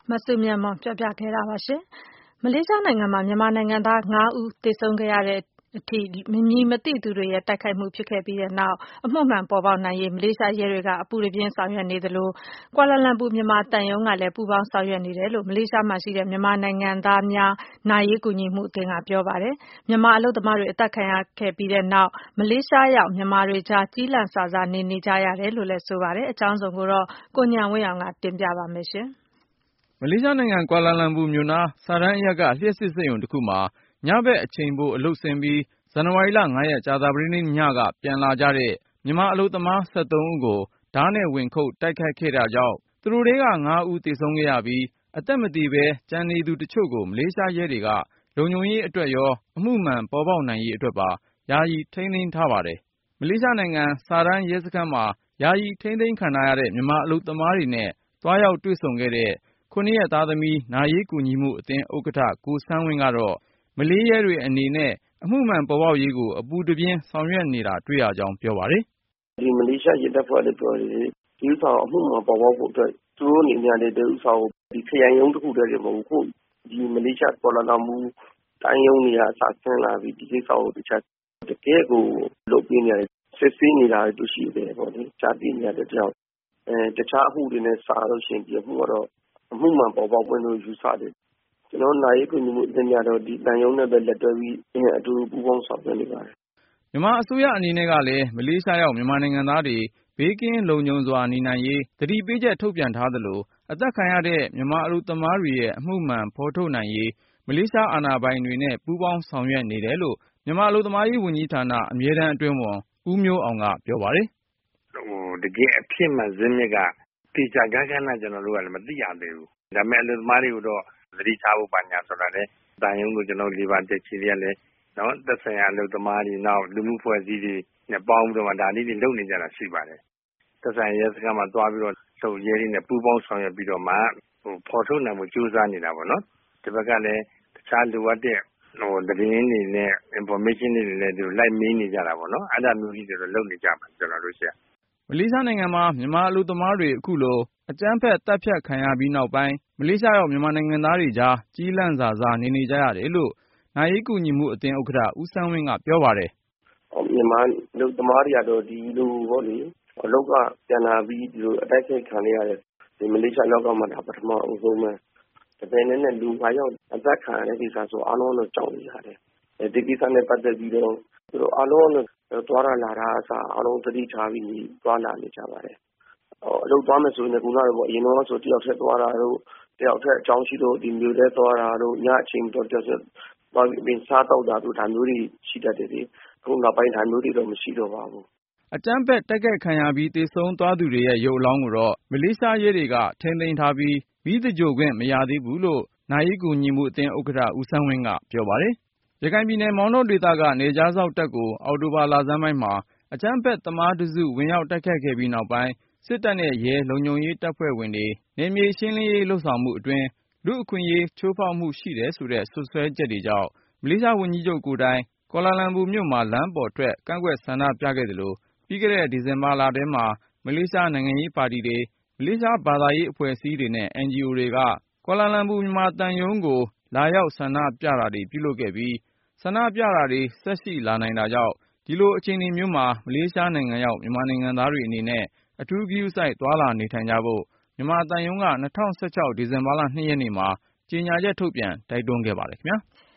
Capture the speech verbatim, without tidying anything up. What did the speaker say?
မစုမြတ်မွန်ပြောပြခဲ့တာပါရှင်။ မလေးရှားနိုင်ငံမှာမြန်မာနိုင်ငံသားငါးဦးသေဆုံးခဲ့ရတဲ့အထိမညီမသိသူတွေရဲ့တိုက်ခိုက်မှုဖြစ်ခဲ့ပြီးတဲ့နောက်အမှုမှန်ပေါ်ပေါက်နိုင်ရေးမလေးရှားရဲတွေကအပူတပြင်းဆောင်ရွက်နေသလိုကွာလာလမ်ပူမြန်မာသံရုံးကလည်းပူးပေါင်းဆောင်ရွက်နေတယ်လို့မလေးရှားမှာရှိတဲ့မြန်မာနိုင်ငံသားများနာရေးကူညီမှုအသင်းကပြောပါတယ်။မြန်မာအလုပ်သမားတွေအသက်ခံရခဲ့ပြီးတဲ့နောက်မလေးရှားရောက်မြန်မာတွေကြားကြီးလန့်စာစားနေနေကြရတယ်လို့လည်းဆိုပါတယ်။အကြောင်းစုံကိုတော့ကိုဉာဏ်ဝင်းအောင်ကတင်ပြပါမယ်ရှင်။မလေးရှားနိုင်ငံကွာလာလမ်ပူမြို့နားစာတန်းအရပ်ကလျှပ်စစ်စက်ရုံတစ်ခုမှာညဘက်အချိန်ပိုအလုပ်ဆင်းပြီးဇန်နဝါရီလငါးရက်ကြာသပတေးနေ့ညကပြန်လာကြတဲ့မြန်မာအလုပ်သမား၁၃ဦးကိုဓားနဲ့ဝင်ခုတ်တိုက်ခိုက်ခဲ့တာကြောင့်သူတို့ထဲကငါးဦးသေဆုံးခဲ့ရပြီးအသက်မသေပဲကျန်နေသူတချို့ကိုမလေးရှားရဲတွေကလုံခြုံရေးအတွက်ရောအမှုမှန်ပေါ်ပေါက်နိုင်ရေးအတွက်ပါယာယီထိန်းသိမ်းထားပါတယ်။မလေးရှားနိုင်ငံစာတန်းရဲစခန်းမှာယာယီထိန်းသိမ်းခံထားရတဲ့မြန်မာအလုပ်သမားတွေနဲ့သွားရောက်တွေ့ဆုံခဲ့တဲ့ခုနှစ်ရက်သားသမီးနာရေးကူညီမှုအသင်းဥက္ကဋ္ဌကိုဆန်းဝင်းကတော့မလေးရဲတွေအနေနဲ့အမှုမှန်ပေါ်ပေါက်ရေးကိုအပူတပြင်းဆောင်ရွက်နေတာတွေ့ရကြောင်းပြောပါတယ်။ဒီမလေးရှားရဲတပ်ဖွဲ့တွေပြောတယ်ဒီဥစ္စာအမှုမှန်ပေါ်ပေါက်ဖို့အတွက်သူတို့အနေနဲ့ဒီဥစ္စာကိုဒီခရိုင်ရုံးတစ်ခုတည်းမဟုတ်ဘူးဒီမလေးရှားကွာလာလမ်ပူတိုင်းရုံးတွေကစဆင်းလာပြီးဒီကိစ္စကိုတခြားတကယ်ကိုလုပ်ပြနေတယ်စစ်ဆေးနေတာတို့ရှိတယ်ပေါ့လေကြားသိနေရတဲ့ကြောင့်အဲတခြားအမှုတွေနဲ့စားလို့ရှိရင်ဒီအမှုကတော့အမှုမှန်ပေါ်ပေါက်ပွင့်လို့ယူဆတယ်ကျွန်တော်နိုင်ရေးကူညီမှုအသင်းများတော့ဒီတန်ရုံးနဲ့ပဲလက်တွဲပြီးအတူပူးပေါင်းဆောင်ရွက်နေပါတယ်မြန်မာအစိုးရအနေနဲ့ကလည်းမလေးရှားရောက်မြန်မာနိုင်ငံသားတွေဘေးကင်းလုံခြုံစွာနေနိုင်ရေးသတိပေးချက်ထုတ်ပြန်ထားသလိုအသက်ခံရတဲ့မြန်မာအလုပ်သမားတွေရဲ့အမှုမှန်ဖော်ထုတ်နိုင်ရေးမလေးရှားအာဏာပိုင်တွေနဲ့ပူးပေါင်းဆောင်ရွက်နေတယ်လို့မြန်မာအလုပ်သမားရေးဝန်ကြီးဌာနအမြဲတမ်းအတွင်းဝန်ဦးမျိုးအောင်ကပြောပါတယ်ဟိုတကယ်အဖြစ်မှန်ဇင်းမြစ်ကတေချာကန်းကန်းနဲ့ကျွန်တော်တို့ကလည်းမသိရသေးဘူးဒါပေမဲ့အလုပ်သမားတွေကိုတော့သတိထားဖို့ပါညာဆိုတာလေတန်ရုံးကိုကျွန်တော်လေးပါတက်ချီရလဲနော်သက်ဆိုင်ရာအလုပ်သမားတွေနောက်လူမှုဖွဲ့စည်းတွေနဲ့ပေါင်းပြီးတော့ဒါလေးတွေလုပ်နေကြတာရှိပါတယ်သက်ဆိုင်ရာစခန်းမှာသွားပြီးတော့လုံရဲတွေနဲ့ပူးပေါင်းဆောင်ရွက်ပြီးတော့မှဟိုဖော်ထုတ်နိုင်မှုကြိုးစားနေတာပေါ့နော်ဒီဘက်ကလည်းတခြားလိုအပ်တဲ့ဟိုသတင်းတွေနဲ့ information တွေလည်းသူလိုက်မေးနေကြတာပေါ့နော်အဲ့ဒါမျိုးကြီးတွေတော့လုပ်နေကြမှာကျွန်တော်တို့ရှေ့မလေးရှားနိုင်ငံမှာမြန်မာအလုပ်သမားတွေအခုလိုအကြမ်းဖက်တပ်ဖြတ်ခံရပြီးနောက်ပိုင်းမလေးရှားရောက်မြန်မာနိုင်ငံသားတွေကြားကြီးလန့်စာစားနေနေကြရတယ်လို့နာရေးကူညီမှုအသင်းဥက္ကဋ္ဌဦးဆန်းဝင်းကပြောပါတယ်။မြန်မာအလုပ်သမားတွေကတော့ဒီလိုဟောလေအလုပ်ကပြန်လာပြီးဒီလိုအတိုက်ခိုက်ခံရတဲ့ဒီမလေးရှားလောက်ကမှဒါပထမအဦးဆုံးပဲ။ဒါပေမဲ့လည်းလူငါးယောက်အသက်ခံရတဲ့ကိစ္စဆိုအားလုံးတော့ကြောက်နေရတယ်။အဲဒီကိစ္စနဲ့ပတ်သက်ပြီးတော့သူတို့အားလုံးတော့တွားလာလာတာအစားအားလုံးသတိထားပြီးတွားလာနေကြပါတယ်။အလုပ်သွားမယ်ဆိုရင်ကကတော့အရင်တော့ဆိုတယောက်ထက်သွားတာတော့တယောက်ထက်အကြောင်းရှိလို့ဒီမျိုးတွေသွားတာတော့ညအချိန်တော့တယောက်ဘာပင်စားတော့တာတို့ဒါမျိုးတွေရှိတတ်တယ်လေခုနောက်ပိုင်းဒါမျိုးတွေတော့မရှိတော့ပါဘူးအကြမ်းဖက်တိုက်ခိုက်ခံရပြီးသေဆုံးသွားသူတွေရဲ့ရုပ်အလောင်းကိုတော့မလေးရှားရဲတွေကထိန်းသိမ်းထားပြီးမိသဂြိုဟ်ခွင့်မရသေးဘူးလို့နာရေးကူညီမှုအသင်းဥက္ကဋ္ဌဦးဆန်းဝင်းကပြောပါတယ်ရခိုင်ပြည်နယ်မောင်တောဒေသကနယ်ခြားစောင့်တပ်ကိုအောက်တိုဘာလဆန်းပိုင်းမှာအကြမ်းဖက်သမားတစုဝင်ရောက်တိုက်ခိုက်ခဲ့ပြီးနောက်ပိုင်းစစ်တပ်နဲ့ရဲလုံခြုံရေးတပ်ဖွဲ့ဝင်တွေနယ်မြေရှင်းလင်းရေးလှုပ်ဆောင်မှုအတွင်းလူအခွင့်အရေးချိုးဖောက်မှုရှိတယ်ဆိုတဲ့စွပ်စွဲချက်တွေကြောင့်မလေးရှားဝန်ကြီးချုပ်ကိုယ်တိုင်ကွာလာလမ်ပူမြို့မှာလမ်းပေါ်ထွက်ကန့်ကွက်ဆန္ဒပြခဲ့သလိုပြီးခဲ့တဲ့ဒီဇင်ဘာလထဲမှာမလေးရှားနိုင်ငံရေးပါတီတွေမလေးရှားဘာသာရေးအဖွဲ့အစည်းတွေနဲ့ အန်ဂျီအို တွေကကွာလာလမ်ပူမြန်မာသံရုံးကိုလာရောက်ဆန္ဒပြတာတွေပြုလုပ်ခဲ့ပြီးဆန္ဒပြတာတွေဆက်ရှိလာနိုင်တာကြောင့်ဒီလိုအခြေအနေမျိုးမှာမလေးရှားနိုင်ငံရောက်မြန်မာနိုင်ငံသားတွေအနေနဲ့အထူးဂရုစိုက်သွားလာနေထိုင်ကြဖို့မြန်မာသံရုံးက၂၀၁၆ဒီဇင်ဘာလ၂ရက်နေ့မှာကြေညာချက်ထုတ်ပြန်တိုက်တွန်းခဲ့ပါတယ်ခင်ဗျာ